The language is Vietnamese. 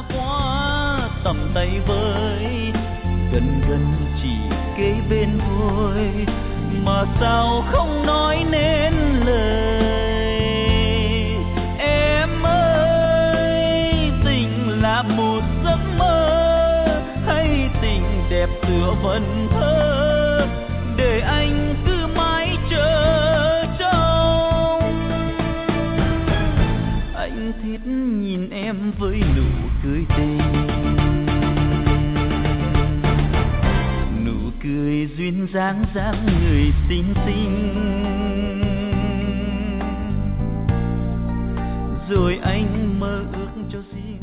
quá tầm tay với, gần gần chỉ kế bên thôi mà sao không nói nên lời. Em ơi, tình là một giấc mơ hay tình đẹp tựa vần thơ, để anh cứ mãi chờ trông. Anh thích nhìn em với nụ cười tình, nụ cười duyên dáng dáng người xinh xinh. Rồi anh mơ ước cho riêng